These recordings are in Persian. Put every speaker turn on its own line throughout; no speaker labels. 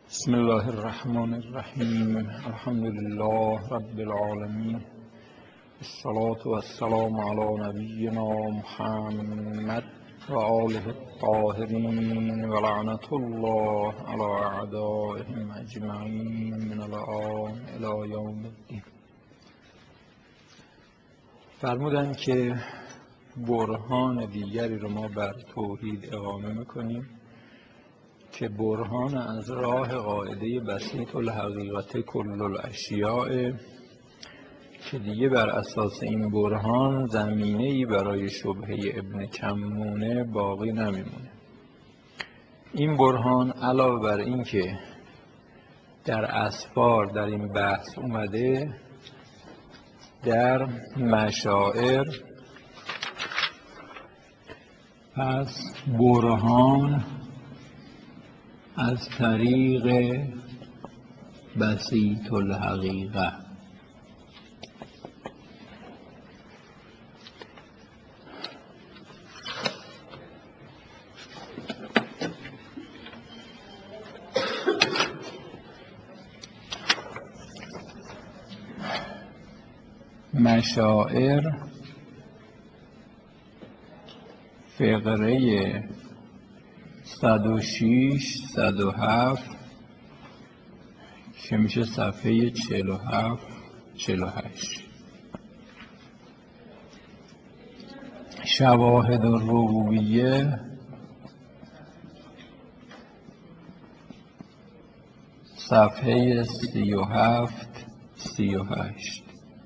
بسم الله الرحمن الرحیم. الحمد لله رب العالمین، الصلاة والسلام علی نبینا محمد و آله الطاهرین و لعنت الله علی اعدائهم اجمعین من الآن الی یوم الدین. فرمودن که برهان دیگری رو ما بر توحید اقامه میکنیم که برهان از راه قاعده بسیط الحقیقت کل الاشیاء، که دیگه بر اساس این برهان زمینه‌ای برای شبهه ابن کمونه باقی نمیمونه. این برهان علاوه بر این که در اسفار در این بحث اومده، در مشاعر پس برهان از طریق بسیط الحقیقه مشاعر فقره 106 107 که میشه صفحه 47 48. شواهد الربوبیه صفحه 37 38.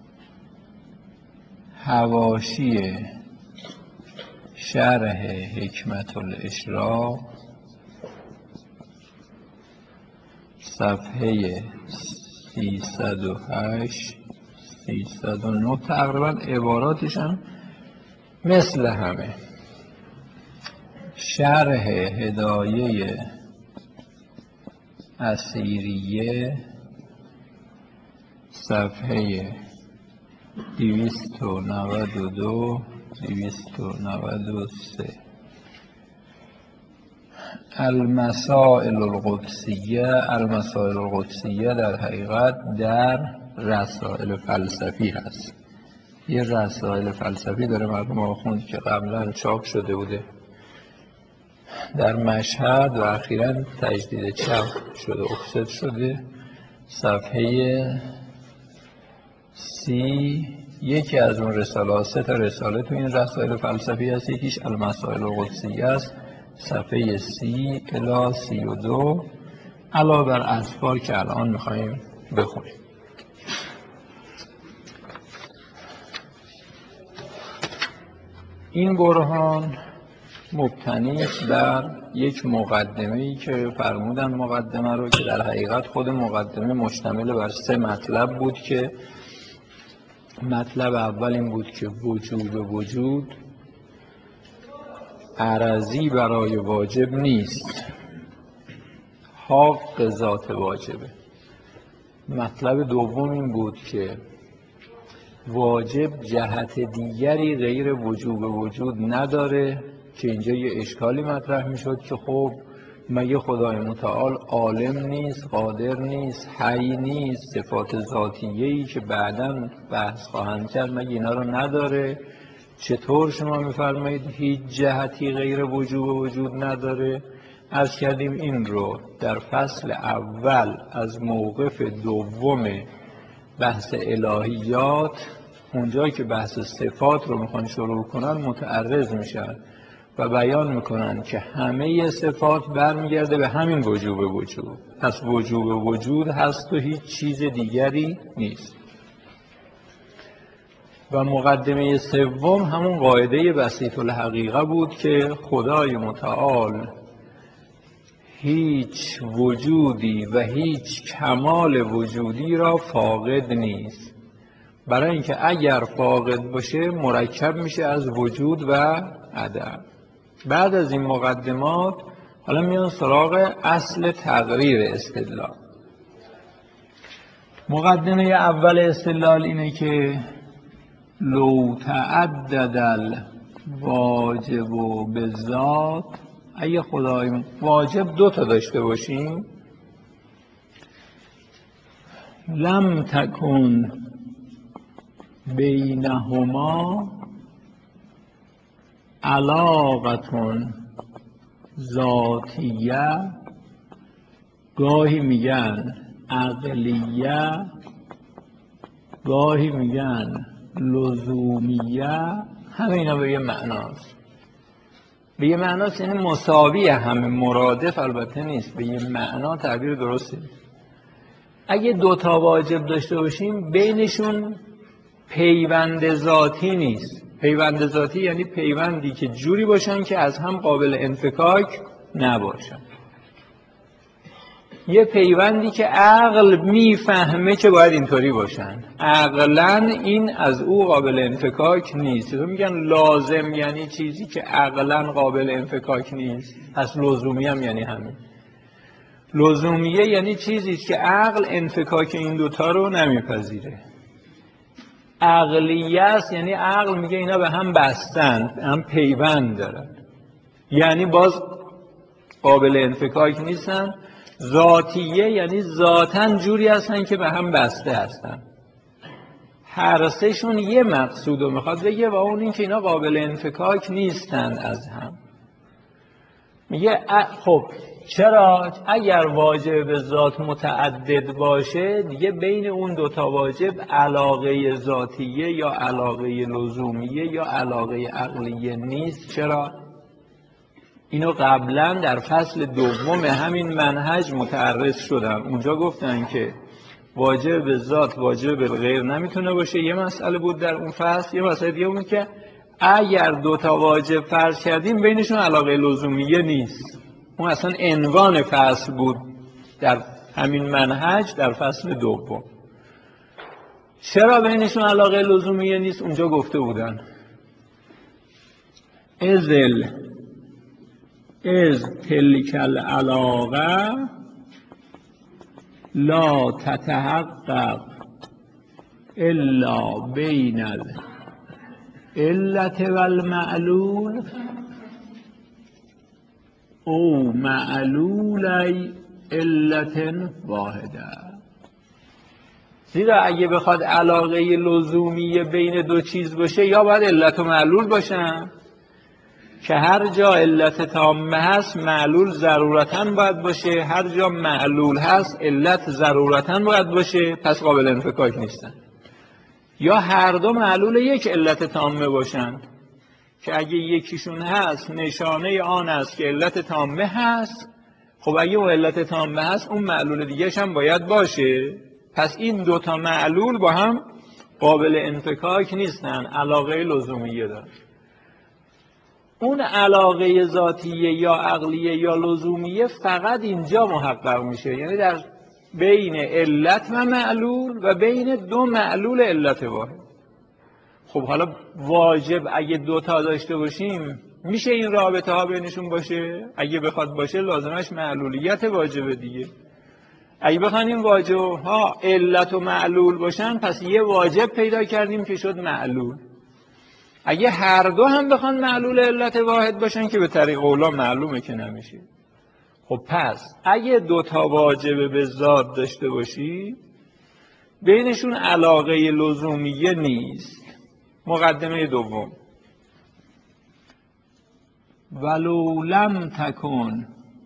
حواشی شرح حکمت الاشراق صفحه 308 309. تقریبا عباراتش هم مثل همه. شرح هدایه اثیریه صفحه 292 293. المسائل القدسیه در حقیقت در رسائل فلسفی هست. یه رسائل فلسفی داره مرحوم آخوند که قبلا چاپ شده بوده در مشهد و اخیراً تجدید چاپ شده، افسد شده. صفحه 30. یکی از اون رساله، 3 تا رساله تو این رسائل فلسفی هست. یکیش المسائل القدسیه است، صفحه 30 الی 32، علاوه بر اسفار که الان میخواییم بخونیم. این برهان مبتنی بر یک مقدمه‌ای که فرمودن مقدمه رو، که در حقیقت خود مقدمه مشتمل بر 3 مطلب بود. که مطلب اول این بود که وجود عرضی برای واجب نیست، حق ذات واجبه. مطلب دوم این بود که واجب جهت دیگری غیر وجود نداره، که اینجا یه اشکالی مطرح میشد که خب مگه خدای متعال عالم نیست، قادر نیست، حی نیست، صفات ذاتیه‌ای که بعداً بحث خواهند کرد مگه اینا رو نداره؟ چطور شما میفرمایید هیچ جهتی غیر وجود نداره؟ عرض کردیم این رو در فصل اول از موقف دوم بحث الهیات، اونجا که بحث صفات رو میخوان شروع کنن، متعرض میشن و بیان میکنن که همه صفات برمیگرده به همین وجود. پس وجود هست و هیچ چیز دیگری نیست. و مقدمه سوم همون قاعده بسیط الحقیقه بود که خدای متعال هیچ وجودی و هیچ کمال وجودی را فاقد نیست، برای اینکه اگر فاقد باشه مرکب میشه از وجود و عدم. بعد از این مقدمات حالا میان سراغ اصل تقریر استدلال. مقدمه اول استدلال اینه که لو تعدد الواجب بالذات، اگه خدای واجب 2 تا داشته باشیم لم تکن بینهما علاقة ذاتیه، گاهی میگن عقلیه، گاهی میگن لزومیه، همه اینا به یه معناست. به یه معناست یعنی مساویه، همه مرادف البته نیست، به یه معنا تعبیر درسته. اگه دوتا واجب داشته باشیم بینشون پیوند ذاتی نیست. پیوند ذاتی یعنی پیوندی که جوری باشن که از هم قابل انفکاک نباشن. یه پیوندی که عقل میفهمه که باید اینطوری باشن، عقلاً این از او قابل انفکاک نیست. میگن لازم یعنی چیزی که عقلاً قابل انفکاک نیست. پس لزومی هم یعنی همین. لزومیه یعنی چیزی که عقل انفکاک این دوتا رو نمیپذیره. عقلیه است یعنی عقل میگه اینا به هم بستند، هم پیوند دارن، یعنی باز قابل انفکاک نیستن. ذاتیه یعنی ذاتاً جوری هستن که به هم بسته هستن. هر سهشون یه مقصود رو میخواد بگه و اون این که اینا قابل انفکاک نیستن از هم. میگه خب چرا؟ اگر واجب به ذات متعدد باشه دیگه بین اون دوتا واجب علاقه ذاتیه یا علاقه لزومیه یا علاقه عقلیه نیست. چرا؟ اینو قبلا در فصل دوم همین منهج متعرض شدم. اونجا گفتن که واجب به ذات واجب به غیر نمیتونه باشه، یه مسئله بود در اون فصل. یه مسئله دیگه بود که اگر دوتا واجب فرض کردیم بینشون علاقه لزومیه نیست. اون اصلا عنوان فصل بود در همین منهج در فصل دوم. چرا بینشون علاقه لزومیه نیست؟ اونجا گفته بودن از تلک العلاقه لا تتحقق الا بین العلت والمعلول او معلولی علت واحده. زیرا اگه بخواد علاقه لزومی بین دو چیز باشه یا باید علت و معلول باشن که هر جا علت تامه هست معلول ضرورتاً باید باشه، هر جا معلول هست علت ضرورتاً باید باشه، پس قابل انفکاک نیستن. یا هر دو معلول یک علت تامه باشن که اگه یکیشون هست نشانه آن است که علت تامه هست، خب اگه اون علت تامه هست اون معلول دیگه‌ش هم باید باشه. پس این دوتا معلول با هم قابل انفکاک نیستن، علاقه لزومیه دارن. اون علاقه ذاتیه یا عقلیه یا لزومیه فقط اینجا محقق میشه، یعنی در بین علت و معلول و بین دو معلول علت واحد. خب حالا واجب اگه دوتا داشته باشیم میشه این رابطه ها بینشون باشه؟ اگه بخواد باشه لازمش معلولیت واجبه دیگه. اگه بخوان این واجب ها علت و معلول باشن پس یه واجب پیدا کردیم که شد معلول. اگه هر دو هم بخوان معلول علت واحد باشن که به طریق اولا معلومه که نمیشه. خب پس اگه دوتا واجب به ذات داشته باشی بینشون علاقه لزومیه نیست. مقدمه دوم ولو لم تکن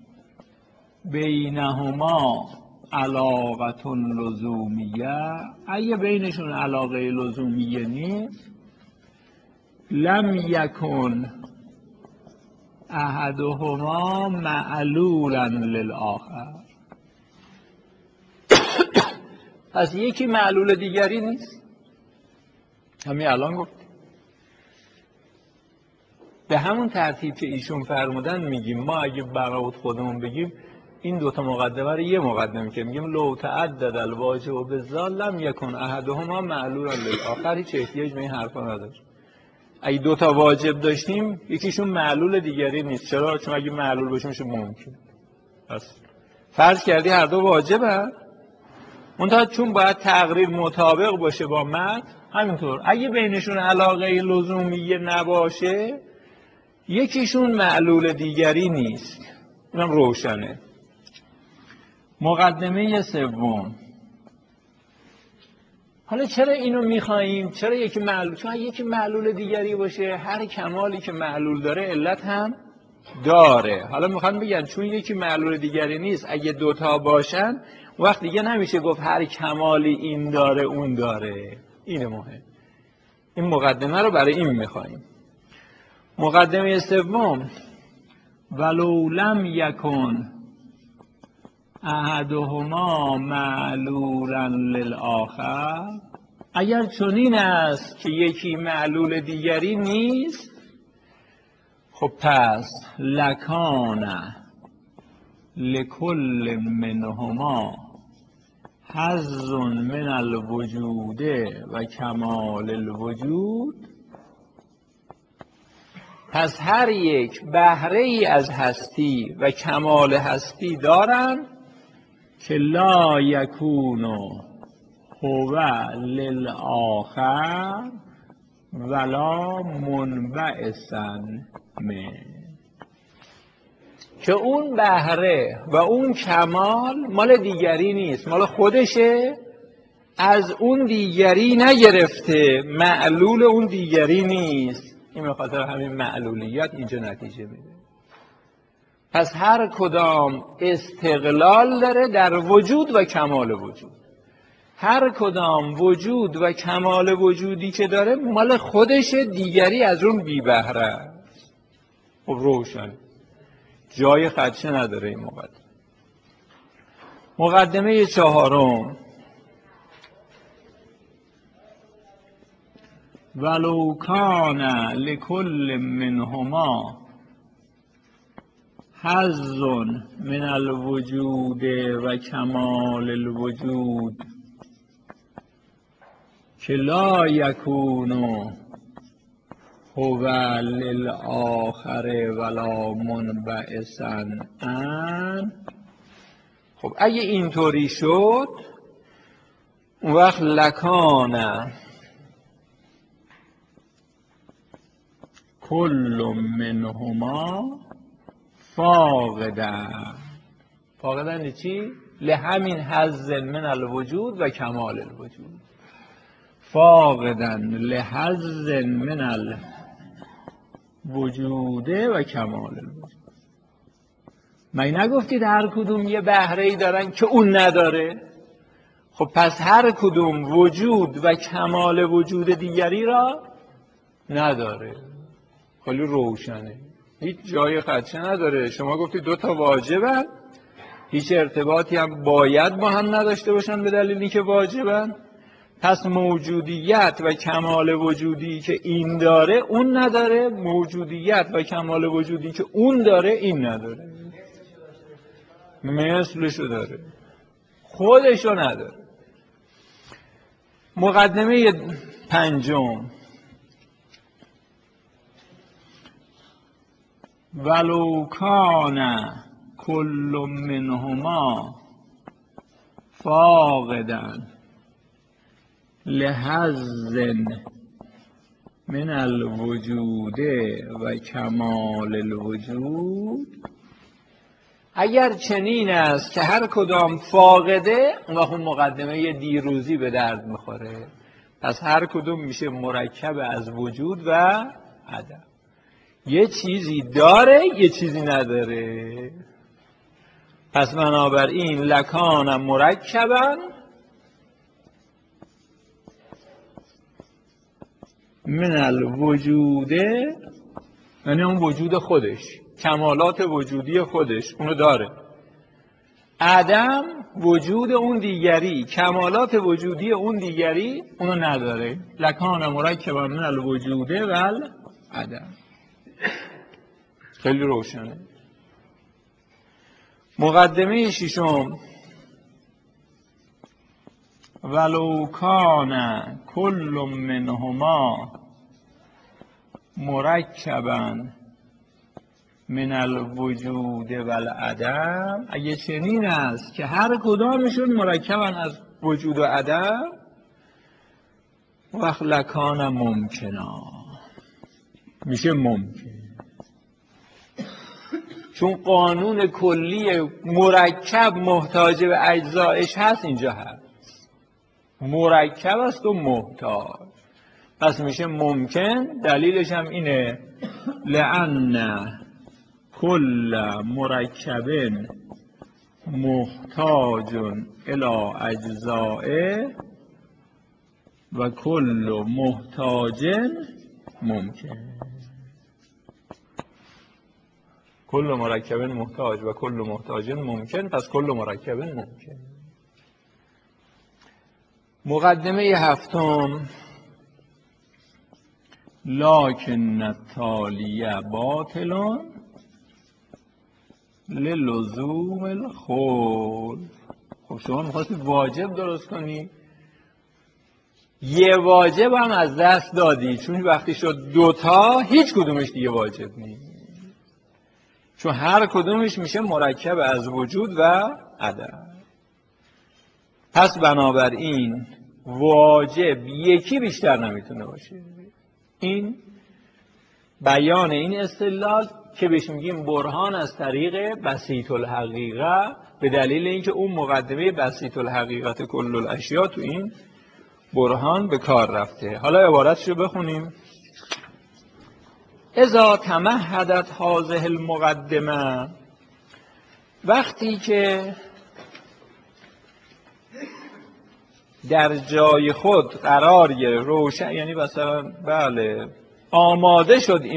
بینهما علاقه لزومیه، اگه بینشون علاقه لزومیه نیست لم یکن احدهما معلولا للآخر، پس یکی معلول دیگری نیست. همین الان گفت به همون ترتیب که ایشون فرمودن میگیم ما اگه برات خودمون بگیم این دوتا مقدمه رو یه مقدمه که میگیم لو تعدد الواجب بالذات لم یکن احدهما معلولا للآخر، هیچ احتیاج به این حرفا نداره. اگه دوتا واجب داشتیم یکیشون معلول دیگری نیست. چرا؟ چون اگه معلول باشه میشه ممکن. پس فرض کردی هر دو واجبه، منتها چون باید تقریر مطابق باشه با متن همینطور اگه بینشون علاقه لزومیه نباشه یکیشون معلول دیگری نیست. اینم روشنه. مقدمه سوم حالا چرا اینو میخواییم؟ چرا یکی معلول؟ چون یکی معلول دیگری باشه هر کمالی که معلول داره علت هم داره. حالا میخوان بگن چون یکی معلول دیگری نیست، اگه دوتا باشن وقت دیگه نمیشه گفت هر کمالی این داره اون داره. اینه مهم. این مقدمه رو برای این میخواییم. مقدمه سوم، ولو لم یکن احدهما معلولا للآخر، اگر چنین است که یکی معلول دیگری نیست، خب پس لکان لکل منهما حظ من الوجود و کمال الوجود، پس هر یک بهره ای از هستی و کمال هستی دارند که لا یکون هو للآخر ولا منبعثا من، که اون بهره و اون کمال مال دیگری نیست، مال خودشه، از اون دیگری نگرفته، معلول اون دیگری نیست. این به خاطر همین معلولیت اینجا نتیجه میده. پس هر کدام استقلال داره در وجود و کمال وجود. هر کدام وجود و کمال وجودی که داره مال خودشه، دیگری از اون بی بهره است. خب روشن، جای خدشه نداره این مقدمه. مقدمه چهارم، ولو کان لکل منهما حظ من الوجود و کمال الوجود که لا یکون هو للآخر ولا منبعثا عن. خب اگه اینطوری شد اون وقت لکان کل منهما فاقدن. فاقدن چی؟ لهمین حظ من الوجود و کمال الوجود. فاقدن لحظ من الوجود و کمال الوجود. من نگفتید هر کدوم یه بهره‌ای دارن که اون نداره؟ خب پس هر کدوم وجود و کمال وجود دیگری را نداره. خیلی روشنه، هیچ جای خدشه نداره. شما گفتید دو تا واجبن، هیچ ارتباطی هم باید با هم نداشته باشن به دلیلی که واجبن. پس موجودیت و کمال وجودی که این داره اون نداره، موجودیت و کمال وجودی که اون داره این نداره. مثلشو داره، خودشو نداره. مقدمه پنجم، ولو کان کل منهما فاقدا لحظ من الوجود و کمال الوجود، اگر چنین است که هر کدام فاقده، اون وقت مقدمه دیروزی به درد میخوره. پس هر کدوم میشه مرکب از وجود و عدم. یه چیزی داره یه چیزی نداره. پس بنابراین لکان مرکبا من الوجود، یعنی اون وجود خودش، کمالات وجودی خودش اونو داره. عدم وجود اون دیگری، کمالات وجودی اون دیگری اونو نداره. لکان مرکبا من الوجود و العدم. خیلی روشنه. مقدمه ششم، ولو کان کل منهما مرکبا من الوجود و العدم، اگه چنین است که هر کدامشون مرکبا از وجود و عدم، وقت لکان ممکنا، میشه ممکن. چون قانون کلی مرکب محتاج به اجزایش هست، اینجا هست. مرکب است و محتاج. پس میشه ممکن. دلیلش هم اینه لأن کل مرکب محتاج الی اجزائه و کل محتاج ممکن. کل مرکب محتاج و کل محتاج ممکن، پس کل مرکب ممکن. مقدمه هفتم لکن التالیه باطل للزوم الخلف. خب شما میخواستی واجب درست کنی، یه واجب هم از دست دادی، چون وقتی شد دوتا هیچ کدومش دیگه واجب نیست، چون هر کدومش میشه مرکب از وجود و عدم. پس بنابراین واجب یکی بیشتر نمیتونه باشه. این بیان این استدلال که بهش میگیم برهان از طریق بسیط الحقیقه، به دلیل اینکه اون مقدمه بسیط الحقیقت کل الاشیاء تو این برهان به کار رفته. حالا عبارتش رو بخونیم. اذا تمهدت هذه المقدمه، وقتی که در جای خود قرار گرفت، روشن، یعنی مثلا بله آماده شد این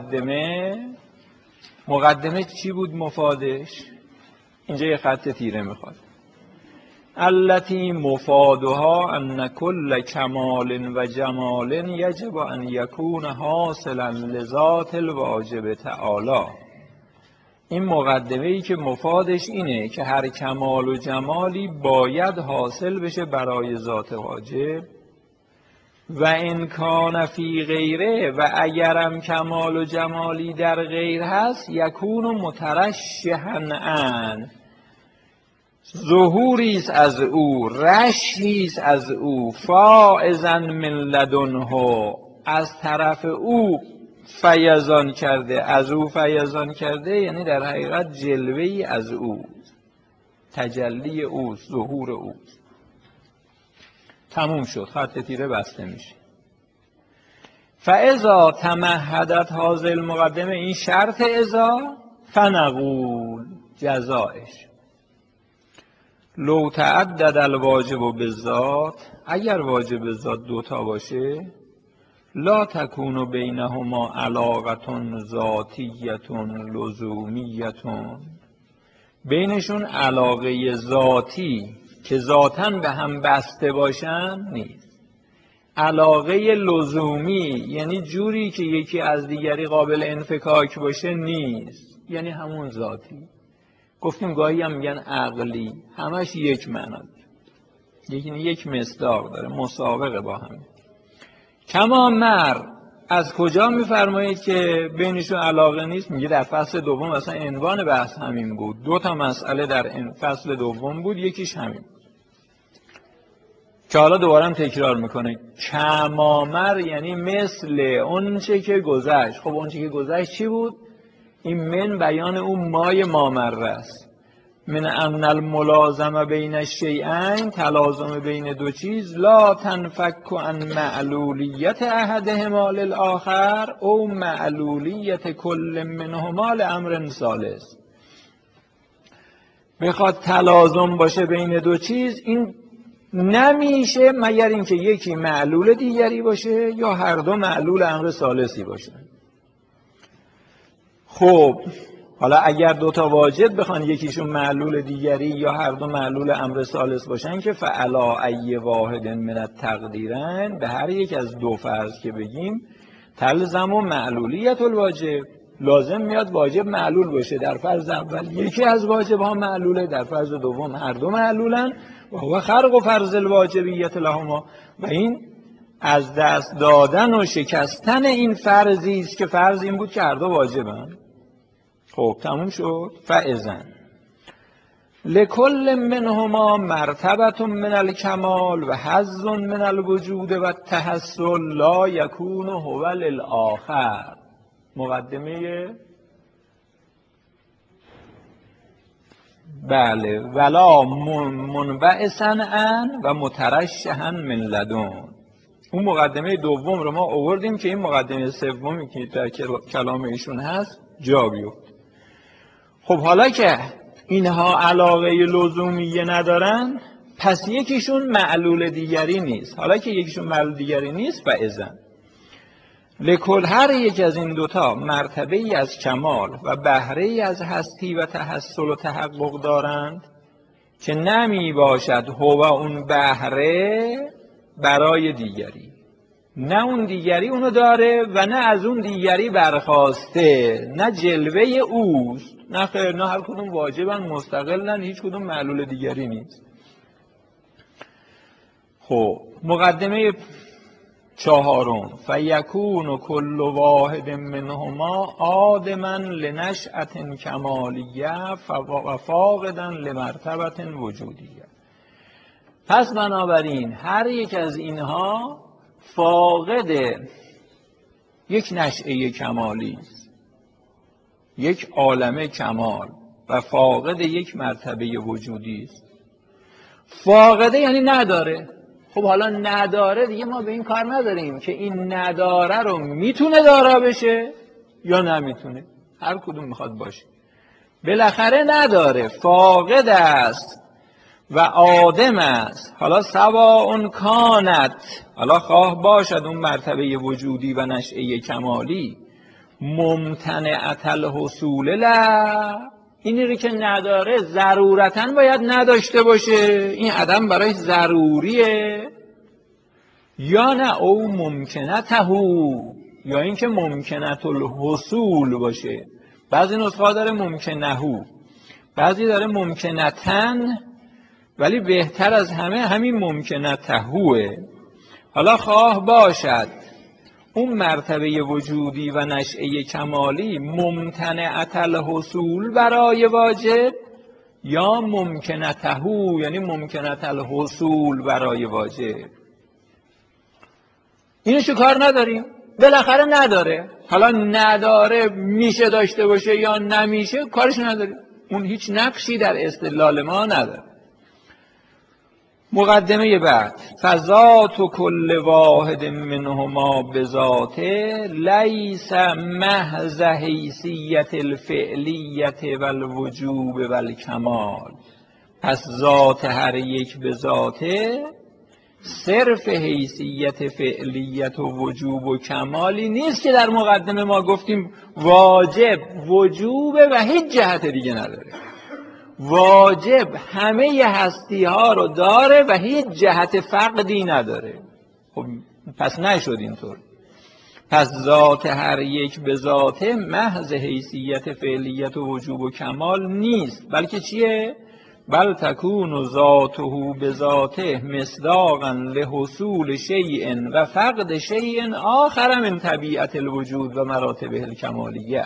مقدمه چی بود مفادش؟ اینجا یه خط تیره میخواد. التي مفادها ان كل کمال و جمال یجب ان یکون حاصلا لذات الواجب تعالی. این مقدمه ای که مفادش اینه که هر کمال و جمالی باید حاصل بشه برای ذات واجب، و ان کان فی غیره، و اگرم کمال و جمالی در غیر هست، یکون مترشحا عن، ظهوریست از او، رشحیست از او، فائزا من لدنه، از طرف او فیضان کرده، از او فیضان کرده، یعنی در حقیقت جلوه‌ای از او، تجلی او، ظهور او. تموم شد، خط تیره بسته میشه. فاذا تمهدت هذه المقدمه، این شرط اذا، فنقول جزایش لو تعدد الواجب بالذات، اگر واجب ذات دوتا باشه، لا تکون بینهما علاقه ذاتیه لزومیه، بینشون علاقه ذاتی که ذاتاً به هم بسته باشن نیست. علاقه لزومی یعنی جوری که یکی از دیگری قابل انفکاک باشه نیست، یعنی همون ذاتی. گفتیم گاهی هم میگن عقلی، همش یک معنا داره، یک مصداق داره، مسابقه با هم. کما مر، از کجا میفرمایید که بینشون علاقه نیست؟ میگه در فصل دوم، اصلا عنوان بحث همین بود، دو تا مسئله در فصل دوم بود، یکیش همین که حالا دوباره هم تکرار میکنه. کما مر یعنی مثل اون چه که گذشت. خب اون چه که گذشت چی بود؟ این من بیان اون مای مامره است. من ان الملازمه بین الشیئین، تلازم بین دو چیز، لا تنفک عن معلولیت احدهما للآخر او معلولیت کل منهما لامر ثالث. بخواد تلازم باشه بین دو چیز، این نمیشه مگر اینکه یکی معلول دیگری باشه یا هر دو معلول امر ثالثی باشه. خب حالا اگر دوتا واجب بخوان یکیشون معلول دیگری یا هر دو معلول امر ثالث باشن، که فعلا ای واحد من التقدیرین، به هر یک از دو فرض که بگیم، تلزم و معلولیت الواجب، لازم میاد واجب معلول باشه. در فرض اول یکی از واجب ها معلوله، در فرض دوم هر دو معلولن، و هو خرق و فرض الواجبیت لهما، و این از دست دادن و شکستن این فرضی است که فرض این بود که هر دو واجبن. خب تموم شد. فاذن لکل منهما مرتبه من الکمال و حظ من الوجود و التحصل لا یکون هو للآخر. مقدمه بله ولا منبعثا ان و مترشحا من لدن. اون مقدمه دوم رو ما آوردیم که این مقدمه سومی که در کلام ایشون هست جا بیفته. خب حالا که اینها علاقه لزومیه ندارن، پس یکیشون معلول دیگری نیست. حالا که یکیشون معلول دیگری نیست و اذن لکل، هر یک از این دوتا مرتبه ای از کمال و بهره ای از هستی و تحصل و تحقق دارند که نمی باشد هو اون بهره برای دیگری، نه اون دیگری اونو داره و نه از اون دیگری برخواسته، نه جلوه اوست، نه خیر، نه هر کدوم واجبن مستقلن، هیچ کدوم معلول دیگری نیست. خب مقدمه چهارم، فیکون کل واحد منهما آدما لنشأة کمالیه و فاقدا لمرتبة وجودیه. پس بنابراین هر یک از اینها فاقد یک نشأه کمالی است، یک عالم کمال و فاقد یک مرتبه وجودی است. فاقده یعنی نداره. خب حالا نداره دیگه ما به این کار نداریم که این نداره رو میتونه دارا بشه یا نمیتونه، هر کدوم میخواد باشه، بالاخره نداره، فاقد است و آدم است. حالا سواء کانت، حالا خواه باشد اون مرتبه وجودی و نشأه کمالی ممتنعت الحصول لا، اینی رو که نداره ضرورتاً باید نداشته باشه، این عدم برای ضروریه، یا نه او ممکنته، یا اینکه ممکنت الحصول باشه. بعضی نسخه داره ممکنهو، بعضی داره ممکنتن، ولی بهتر از همه همین ممکنتهوه. حالا خواه باشد اون مرتبه وجودی و نشأه کمالی ممتنعت الحصول برای واجب، یا ممکنتهو یعنی ممکنت الحصول برای واجب. اینو چه کار نداریم، بالاخره نداره. حالا نداره میشه داشته باشه یا نمیشه کارش نداریم، اون هیچ نقشی در استدلال ما نداره. مقدمه بعد، فذات کل واحد منهما بذاته لیس محض حیثیت الفعلیت و الوجوب و الکمال. پس ذات هر یک به ذاته صرف حیثیت فعلیت و وجوب و کمالی نیست که در مقدمه ما گفتیم واجب وجوب و هیچ جهت دیگه نداره. واجب همه هستی ها رو داره و هیچ جهت فقدی نداره. خب پس نشد اینطور. پس ذات هر یک به ذاته محض حیثیت فعلیت و وجوب و کمال نیست، بلکه چیه؟ بل تکون ذاته به ذاته مصداقا لحصول شیء و فقد شیء آخر من طبیعت الوجود و مراتبه الکمالیه.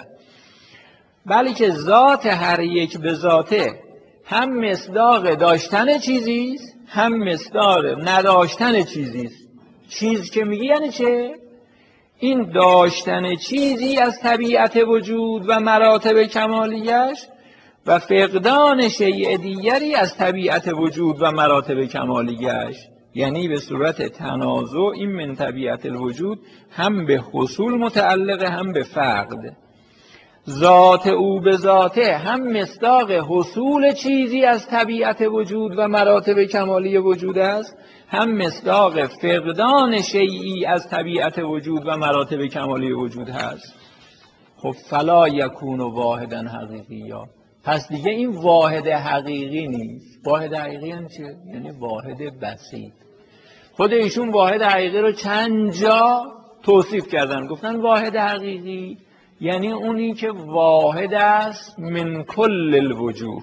بلکه ذات هر یک به ذاته هم مصداق داشتن چیزیست، هم مصداق نداشتن چیزیست. چیز که میگی یعنی چه؟ این داشتن چیزی از طبیعت وجود و مراتب کمالیش و فقدان شیء دیگری از طبیعت وجود و مراتب کمالیش، یعنی به صورت تنازع این من طبیعت الوجود هم به حصول متعلقه هم به فقد. ذات او به ذاته هم مصداق حصول چیزی از طبیعت وجود و مراتب کمالی وجود است، هم مصداق فقدان شیئی از طبیعت وجود و مراتب کمالی وجود هست. خب فلا یکون واحدا حقیقیا، پس دیگه این واحد حقیقی نیست. واحد حقیقی یعنی چه؟ یعنی واحد بسیط. خود ایشون واحد حقیقی رو چند جا توصیف کردن، گفتن واحد حقیقی یعنی اونی که واحد است من کل الوجوه،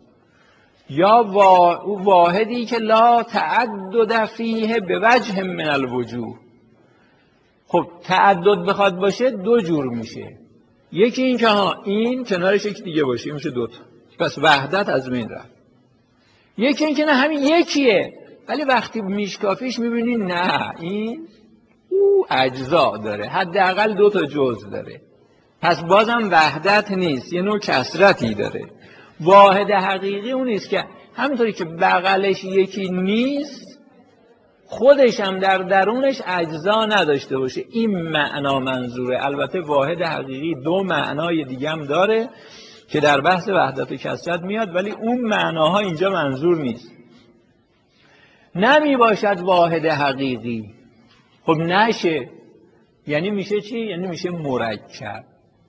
یا واحدی که لا تعدد فیه به وجه من الوجوه. خب تعدد بخواد باشه دو جور میشه، یکی این که این کنارش یک دیگه باشه میشه دوتا، پس وحدت از بین رفت. یکی این که نه همین یکیه، ولی وقتی میشکافیش میبینی نه این او اجزا داره، حداقل دوتا جزء داره، پس بازم وحدت نیست، یه نوع کثرتی داره. واحد حقیقی اون نیست که همینطوری که بغلش یکی نیست خودش هم در درونش اجزا نداشته باشه. این معنا منظوره. البته واحد حقیقی دو معنای دیگه هم داره که در بحث وحدت و کثرت میاد، ولی اون معناها اینجا منظور نیست. نمی باشد واحد حقیقی. خب نشه، یعنی میشه چی؟ یعنی میشه مرکب.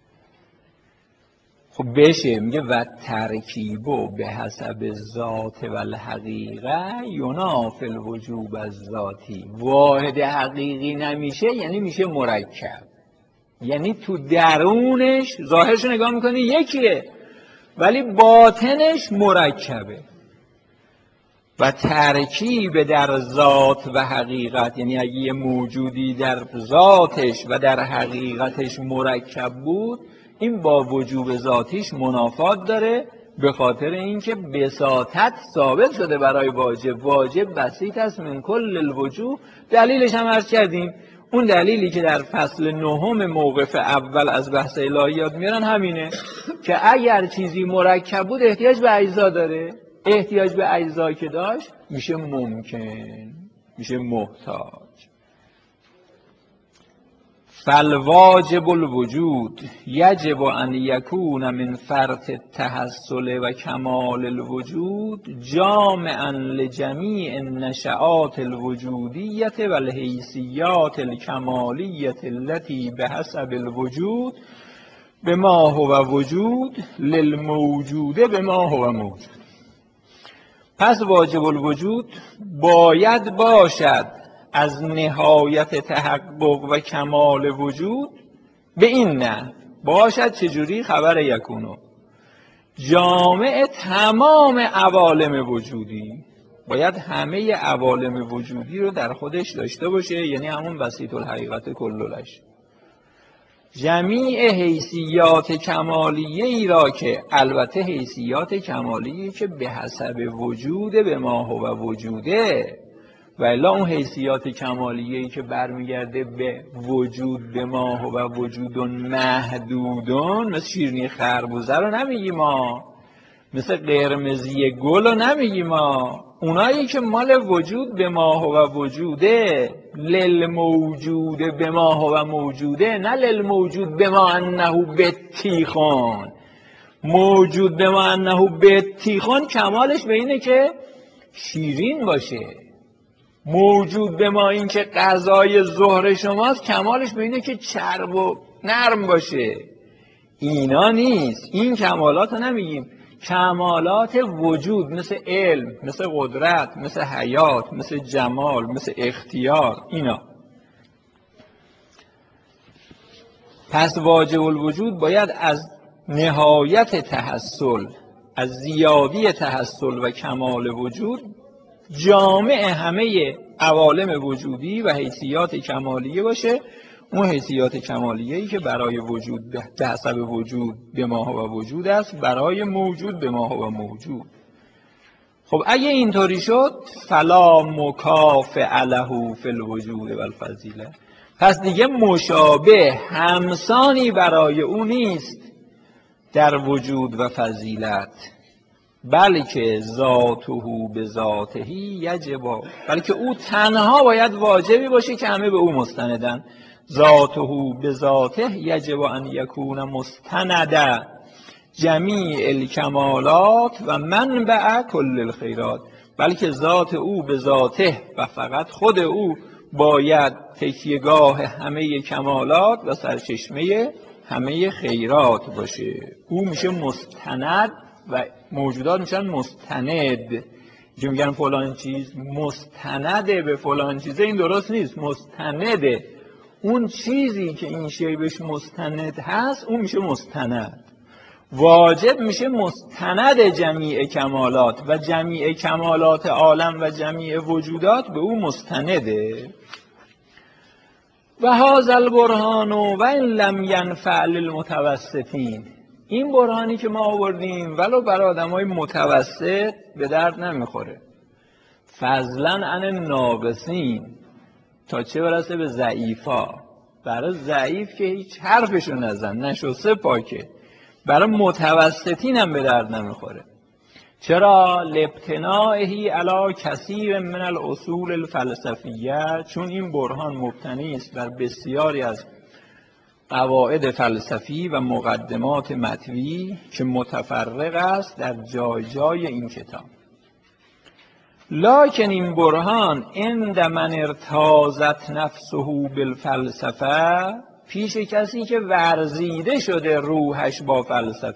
خب بشه، میگه و ترکیبو به حسب ذات و الحقیقه ینافی الوجوب از ذاتی. واحد حقیقی نمیشه یعنی میشه مرکب، یعنی تو درونش ظاهرش نگاه میکنی یکیه ولی باطنش مرکبه. و ترکیب در ذات و حقیقت، یعنی اگه یه موجودی در ذاتش و در حقیقتش مرکب بود، این با وجوب ذاتیش منافات داره، به خاطر اینکه بساطت ثابت شده برای واجب. واجب بسیط است من کل الوجوه. دلیلش هم عرض کردیم، اون دلیلی که در فصل نهم موقف اول از بحث الهیات میارن همینه که اگر چیزی مرکب بود احتیاج به اجزا داره، احتیاج به اجزایی که داشت میشه ممکن، میشه محتاج. فالواجب الوجود یجب ان یکون من فرط التحصل و کمال الوجود جامعا لجمیع النشآت الوجودیة و الحیثیات الکمالیة التي بحسب الوجود بما هو وجود للموجود بما هو موجود. پس واجب الوجود باید باشد از نهایت تحقق و کمال وجود به این نه باشد. چجوری؟ خبر یکونو جامع تمام عوالم وجودی. باید همه عوالم وجودی رو در خودش داشته باشه، یعنی همون بسیط الحقیقت کلولش. جمیع حیثیات کمالیه ای را که البته حیثیات کمالیه که به حسب وجوده به ما هو وجوده، و الا اون حیثیات کمالیه ای که برمیگرده به وجود به ما هو وجودون محدودون، مثل شیرینی خربوزه رو نمیگیم ما، مثل قرمزی گل رو نمیگیم ما. اونایی که مال وجود به ما هو وجوده، للموجود به ما هو موجوده، نه للموجود به ما انه بطیخون. موجود به ما انه بطیخون کمالش به اینه که شیرین باشه. موجود به ما این که غذای ظهر شماست کمالش به اینه که چرب و نرم باشه. اینا نیست، این کمالات رو نمیگیم. کمالات وجود مثل علم، مثل قدرت، مثل حیات، مثل جمال، مثل اختیار، اینا. پس واجب الوجود باید از نهایت تحصل، از زیادی تحصل و کمال وجود جامع همه عوالم وجودی و حیثیات کمالیه باشه. اون حیثیات کمالیه‌ای که برای وجود به حسب وجود به ما هو وجود است، برای موجود به ما هو موجود. خب اگه اینطوری شد فلا مکافئ له فی الوجود و الفضیله، پس دیگه مشابه همسانی برای او نیست در وجود و فضیلت، بلکه ذاته به ذاته یجب، بلکه او تنها باید واجبی باشه که همه به او مستندن. ذاته به ذاته یجب ان یکون مستندا جمیع الکمالات و منبع کل الخیرات، بلکه ذات او به ذاته و فقط خود او باید تکیهگاه همه کمالات و سرچشمه همه خیرات باشه. او میشه مستند و موجودات میشن مستند. که میگن فلان چیز مستنده به فلان چیزه، این درست نیست. مستنده اون چیزی که این شی بهش مستند هست اون میشه مستند. واجب میشه مستند جمیع کمالات و جمیع کمالات عالم و جمیع وجودات به او مستنده. و هذا البرهان و ان لم ینفع للمتوسطین، این برهانی که ما آوردیم ولو برای آدمای متوسط به درد نمیخوره. فضلا عن ناقصین، تا چه برسه به ضعیفا. برای ضعیف که هیچ حرفشو نزن، نشسته پاکه. برای متوسطین هم به درد نمیخوره. چرا؟ لابتنائه علی کثیر من الاصول الفلسفیه، چون این برهان مبتنی است بر بسیاری از قواعد فلسفی و مقدمات متنی که متفرق است در جای جای این کتاب. لکن این برهان عند من ارتاضت نفسه بالفلسفه، پیش کسی که ورزیده شده روحش با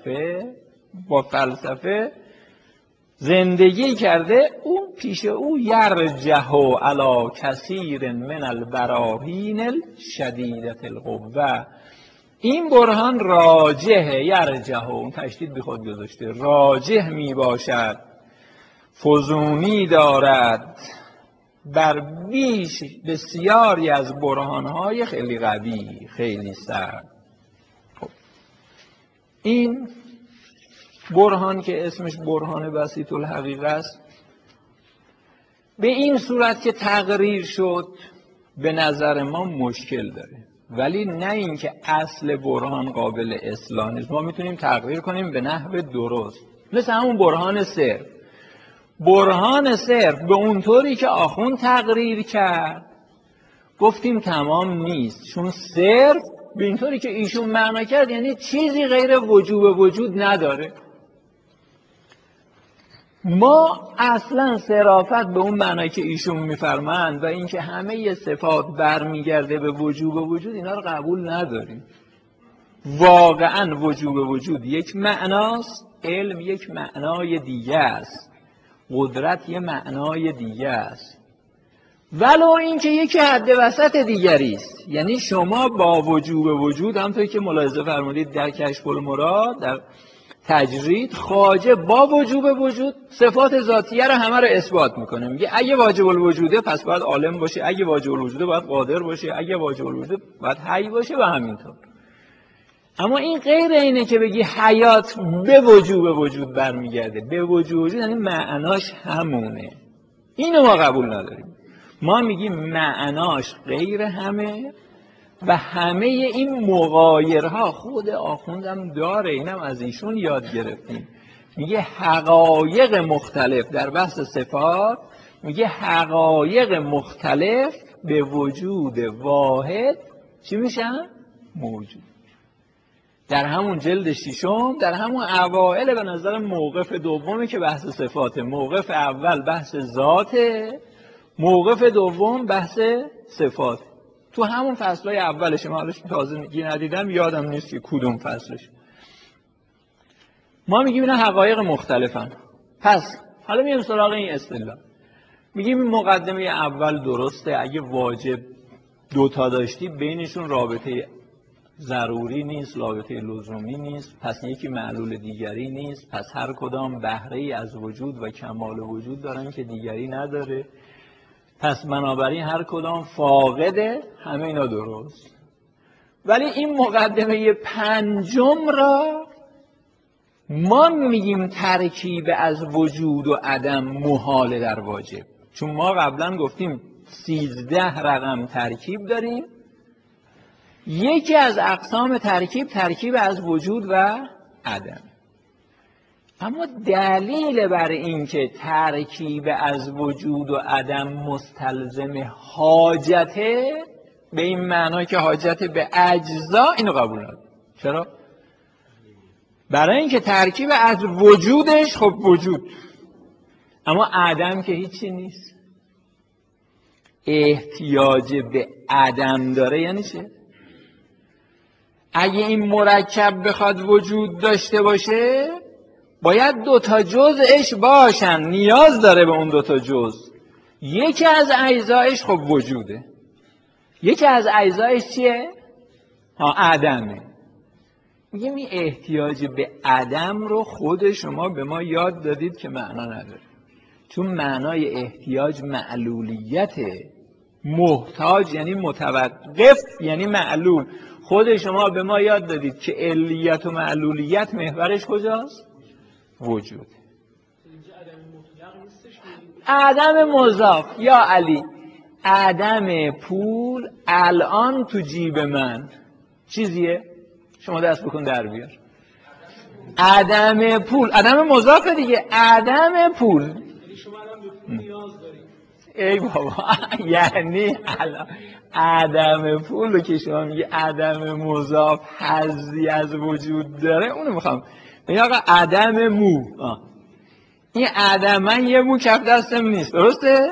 فلسفه زندگی کرده، اون پیش او یرجح علی کثیر من البراهین الشدیدة القوه، این برهان راجح، یرجح اون تشدید به خود گذاشته، راجح می باشد، فزونی دارد بر بیش بسیاری از برهانهای خیلی قوی، خیلی سرد. خب این برهان که اسمش برهان بسیط الحقیقه است، به این صورت که تقریر شد به نظر ما مشکل داره، ولی نه اینکه اصل برهان قابل اصلاح نیست. ما میتونیم تقریر کنیم به نحو درست، مثل همون برهان صرف. برهان صرف به اونطوری که آخوند تقریر کرد گفتیم تمام نیست، چون صرف به اینطوری که ایشون معنا کرد یعنی چیزی غیر وجوب وجود نداره. ما اصلا صرافت به اون معنی که ایشون میفرمایند و اینکه همه صفات برمیگرده به وجوب وجود، اینا رو قبول نداریم. واقعا وجوب وجود یک معناست، علم یک معنای دیگه است، قدرت یک معنای دیگه است، ولو اینکه یکی حد وسط دیگری است. یعنی شما با وجوب وجود، همونطور که ملاحظه فرمودید در کشف المراد، در تجرید، خواجه با وجوب وجود صفات ذاتیه رو همه رو اثبات میکنه. میگه اگه واجب الوجوده پس باید عالم باشه، اگه واجب الوجوده باید قادر باشه، اگه واجب الوجوده باید حی باشه و همینطور. اما این غیر اینه که بگی حیات به وجوب وجود برمیگرده. به وجوب وجود یعنی معناش همونه، اینو ما قبول نداریم. ما میگیم معناش غیر همه و همه این مغایرها خود آخوندم داره، اینم از ایشون یاد گرفتیم. میگه حقایق مختلف در بحث صفات، میگه حقایق مختلف به وجود واحد چی میشن؟ موجود. در همون جلد ششم، در همون اوائل به نظر موقف دومی که بحث صفاته، موقف اول بحث ذاته، موقف دوم بحث صفات. تو همون فصلای اولشه، من حالش تازه ندیدم، یادم نیست که کدوم فصلش. ما میگیم اینا حقایق مختلفن. پس حالا میام سراغ این اصطلاح. میگیم مقدمه اول درسته، اگه واجب دوتا داشتی بینشون رابطه ضروری نیست، رابطه لزومی نیست، پس یکی معلول دیگری نیست، پس هر کدام بهره‌ای از وجود و کمال وجود دارن که دیگری نداره، پس بنابراین هر کدام فاقده، همه اینا درست. ولی این مقدمه پنجم را ما میگیم ترکیب از وجود و عدم محاله در واجب، چون ما قبلا گفتیم 13 رقم ترکیب داریم. یکی از اقسام ترکیب از وجود و عدم. اما دلیل بر این که ترکیب از وجود و عدم مستلزم حاجته، به این معنی که حاجت به اجزا، اینو قبول نداریم. چرا؟ برای اینکه ترکیب از وجودش خب وجود، اما عدم که هیچی نیست. احتیاج به عدم داره یعنی چه؟ اگه این مرکب بخواد وجود داشته باشه باید دوتا جزءش باشن، نیاز داره به اون دوتا جزء. یکی از اجزایش خب وجوده، یکی از اجزایش چیه؟ عدمه. میگم این احتیاج به عدم رو خود شما به ما یاد دادید که معنا نداره، چون معنای احتیاج معلولیته. محتاج یعنی متوقف، یعنی معلول. خود شما به ما یاد دادید که علیت و معلولیت محورش کجاست؟ وجود. عدم مضاف یا علی، عدم پول الان تو جیب من چیزیه؟ شما دست بکن در بیار. عدم پول، عدم مضاف دیگه، عدم پول.
شما الان به پول نیاز دارید.
ای بابا یعنی الان عدم پول رو که شما میگه عدم مضاف حظی از وجود داره، اونو میخوام بگم. آقا عدم مو، این عدم، من یه مو کف دستم نیست، درسته؟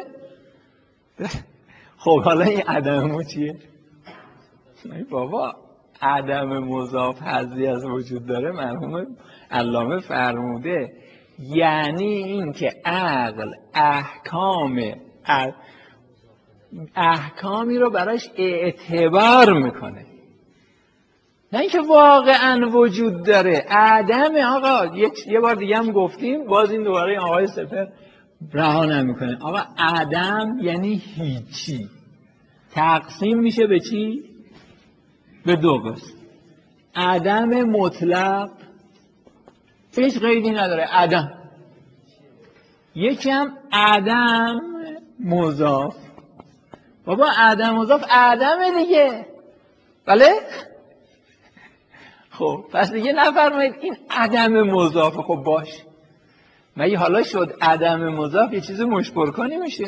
خب حالا این عدم مو چیه؟ ای بابا عدم مضاف حظی از وجود داره، مرحوم علامه فرموده یعنی این که عقل احکامی رو براش اعتبار میکنه، نه اینکه واقعا وجود داره. عدم آقا یه بار دیگه هم گفتیم، باز این دوباره آقای سپر رها نمیکنه. آقا عدم یعنی هیچی، تقسیم میشه به چی؟ به دو قسم. عدم مطلق هیچ قیدی نداره، عدم. یکی هم عدم مضاف. بابا عدم مضاف عدم دیگه، بله؟ خب پس دیگه نفرمایید این عدم مضاف. خب باش، مگه حالا شد عدم مضاف یه چیز مشبرکنی میشه؟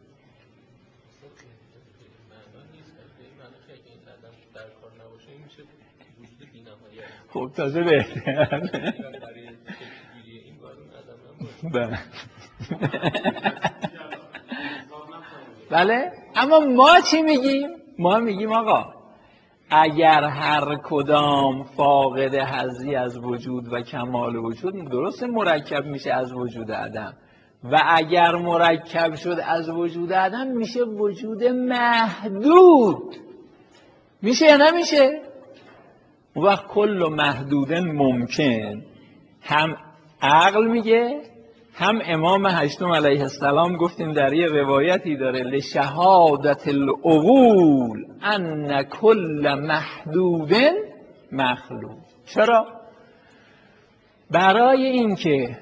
خب تازه بهتر. بله، اما ما چی میگیم؟ ما میگیم آقا اگر هر کدام فاقد حظی از وجود و کمال وجود، درست مرکب میشه از وجود عدم، و اگر مرکب شد از وجود عدم میشه وجود محدود. میشه یا نمیشه؟ اون وقت کل محدود ممکن، هم عقل میگه، هم امام هشتم علیه السلام گفتیم در یه روایتی داره لشهادت العقول ان کل محدود مخلوق. چرا؟ برای اینکه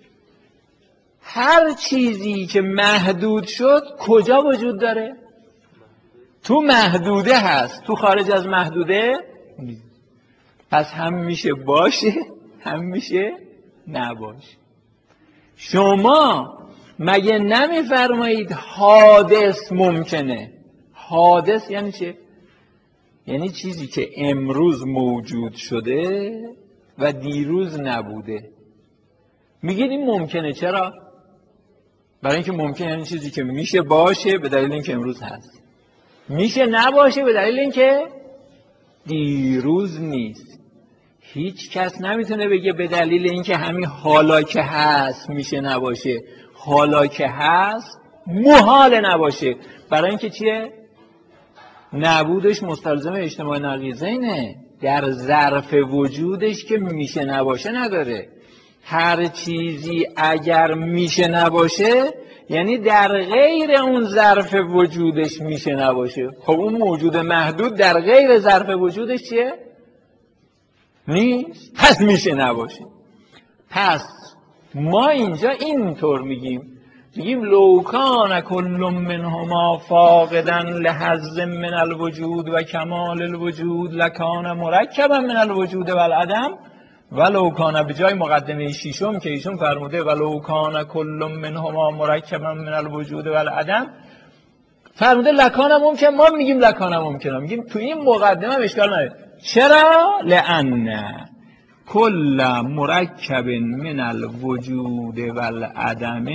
هر چیزی که محدود شد کجا وجود داره؟ تو محدوده هست، تو خارج از محدوده نیست. پس هم میشه باشه هم میشه نباشه. شما مگه نمیفرمایید حادث ممکنه؟ حادث یعنی چه؟ یعنی چیزی که امروز موجود شده و دیروز نبوده. میگید این ممکنه، چرا؟ برای اینکه ممکنه یعنی چیزی که میشه باشه به دلیل اینکه امروز هست، میشه نباشه به دلیل اینکه دیروز نیست. هیچ کس نمیتونه بگه به دلیل اینکه همین حالا که هست میشه نباشه، حالا که هست محال نباشه. برای اینکه چیه؟ نبودش مستلزم اجتماع نقیضینه، در ظرف وجودش که میشه نباشه نداره. هر چیزی اگر میشه نباشه یعنی در غیر اون ظرف وجودش میشه نباشه. خب اون موجود محدود در غیر ظرف وجودش چیه؟ نیست، پس میشه نباشه. پس ما اینجا اینطور میگیم لو کان کل منهما فاقدا لحظ من الوجود و کمال الوجود لکان مرکبا من الوجود و العدم ولو کان، به جای مقدمه شیشم که ایشون فرموده ولو کان کل منهما مرکبا من الوجود و العدم، فرموده لکان ممکن. ما میگیم لکان ممکن، میگیم تو این مقدمه اشکال نداره. چرا؟ لأن کل مرکب من الوجود و العدم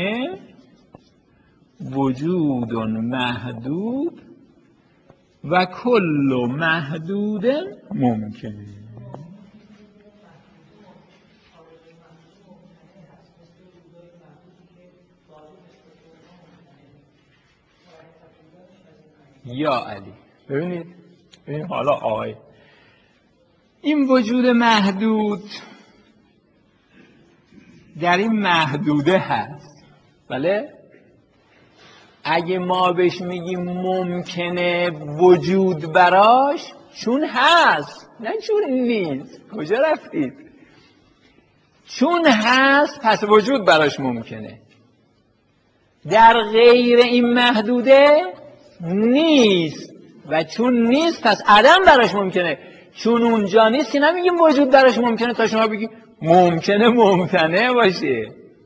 وجود محدود و کل محدود ممکن. یا علی ببینید حالا آقای این وجود محدود در این محدوده هست، بله؟ اگه ما بهش میگیم ممکنه وجود براش، چون هست نه چون نیست. کجا رفتید؟ چون هست پس وجود براش ممکنه. در غیر این محدوده نیست و چون نیست پس عدم براش ممکنه. چون اونجا نیست که نمیگیم وجود براش ممکنه تا شما بگیم ممکنه ممتنع باشه.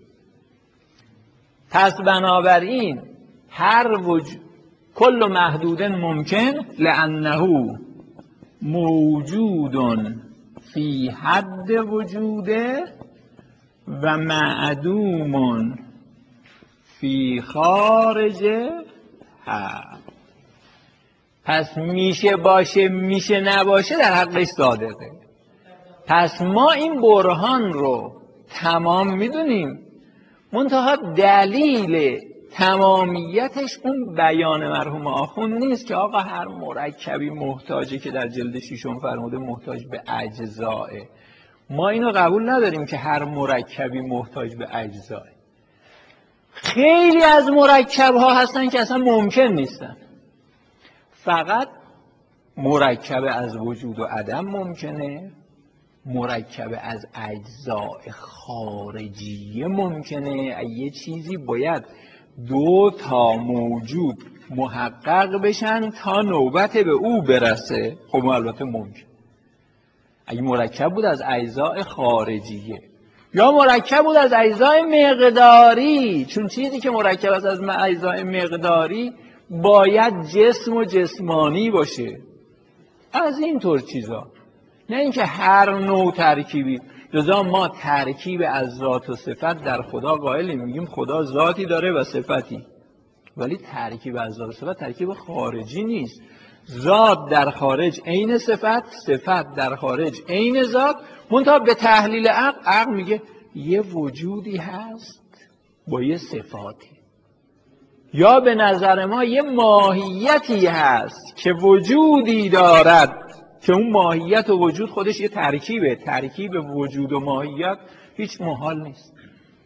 پس بنابراین کل محدود ممکن لانه موجود فی حد وجوده و معدوم فی خارج حد. پس میشه باشه میشه نباشه در حقش صادقه. پس ما این برهان رو تمام میدونیم، منتها دلیل تمامیتش اون بیان مرحوم آخوند نیست که آقا هر مرکبی محتاجه که در جلد ششم فرموده محتاج به اجزائه. ما اینو قبول نداریم که هر مرکبی محتاج به اجزائه. خیلی از مرکب ها هستن که اصلا ممکن نیستن، فقط مرکب از وجود و عدم ممکنه، مرکب از اجزاء خارجیه ممکنه. یه چیزی باید دو تا موجود محقق بشن تا نوبت به او برسه. خب البته ممکن. اگه مرکب بود از اجزاء خارجیه یا مرکب بود از اجزاء مقداری، چون چیزی که مرکب از اجزاء مقداری باید جسم و جسمانی باشه، از اینطور چیزا، نه اینکه هر نوع ترکیبی. لذا ما ترکیب از ذات و صفت در خدا قائلیم، میگیم خدا ذاتی داره و صفتی، ولی ترکیب از ذات و صفت ترکیب خارجی نیست. ذات در خارج عین صفت، صفت در خارج عین ذات، منتها به تحلیل عقل میگه یه وجودی هست با یه صفاتی، یا به نظر ما یه ماهیتی هست که وجودی دارد که اون ماهیت و وجود خودش یه ترکیبه. ترکیب وجود و ماهیت هیچ محال نیست.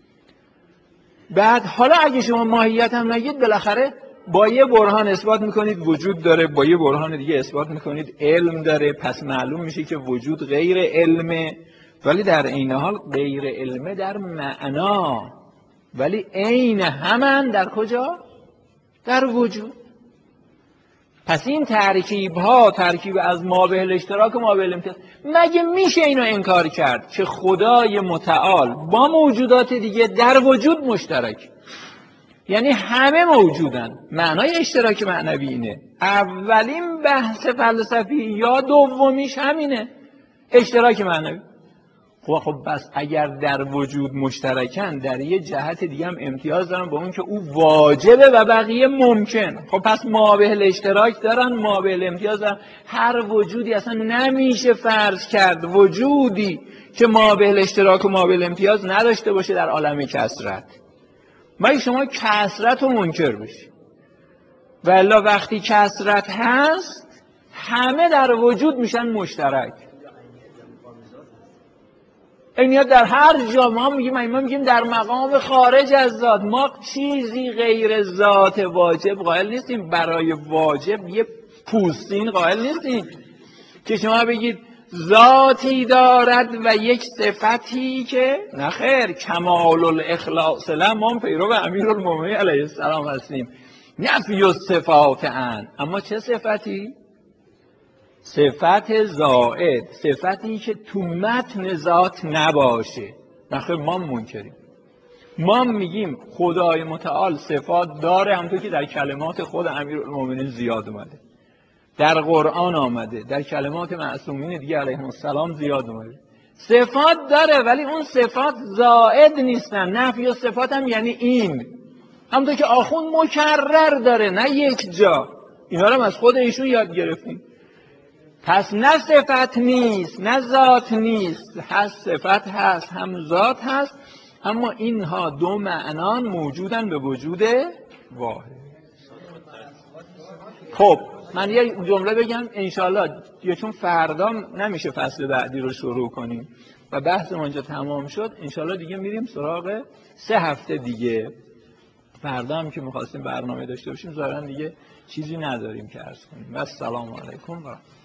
بعد حالا اگه شما ماهیت هم نگید، بالاخره با یه برهان اثبات میکنید وجود داره، با یه برهان دیگه اثبات میکنید علم داره، پس معلوم میشه که وجود غیر علمه. ولی در این حال غیر علمه در معنا، ولی عین همان در کجا؟ در وجود. پس این ترکیب ها ترکیب از مابه الاشتراک و مابه الامتیاز، مگه میشه اینو انکار کرد که خدای متعال با موجودات دیگه در وجود مشترک؟ یعنی همه موجودن. معنای اشتراک معنوی اینه. اولین بحث فلسفی یا دومیش همینه، اشتراک معنوی. خب بس اگر در وجود مشترکن، در یه جهت دیگه هم امتیاز دارن با اون که او واجبه و بقیه ممکن. خب پس مابه الاشتراک دارن، مابه الامتیاز دارن. هر وجودی اصلا نمیشه فرض کرد وجودی که مابه الاشتراک و مابه الامتیاز نداشته باشه در عالم کثرت. مگه شما کثرت رو منکر بشی؟ والا وقتی کثرت هست همه در وجود میشن مشترک. عینیت در هر جا ما میگیم در مقام خارج از ذات. ما چیزی غیر ذات واجب قائل نیستیم. برای واجب یه پوستین قائل نیستیم که شما بگید ذاتی دارد و یک صفتی که نخیر. کمال الاخلاص لما پیرو امیرالمومنین علیه السلام هستیم. نفی الصفات اما چه صفتی؟ صفت زائد، صفتی که تو متن ذات نباشه. نخیر ما منکریم. ما میگیم خدای متعال صفات داره، همونطور که در کلمات خود امیرالمومنین زیاد اومده، در قرآن آمده، در کلمات معصومین دیگه علیهم السلام زیاد اومده. صفات داره ولی اون صفات زائد نیستن. نفی و صفات هم یعنی این، همونطور که آخوند مکرر داره، نه یک جا. اینا رو هم از خود ایشون یاد گرفتیم. پس نه صفت نیست نه ذات نیست، هست صفت هست هم ذات هست، اما اینها دو معنان موجودن به وجود واحد. خب من یه جمله بگم انشالله، چون فردا نمیشه فصل بعدی رو شروع کنیم و بحث ما اینجا تمام شد، انشالله دیگه میریم سراغ 3 هفته دیگه. فردا هم که میخواستیم برنامه داشته باشیم ظاهرا دیگه چیزی نداریم که عرض کنیم. و السلام علیکم و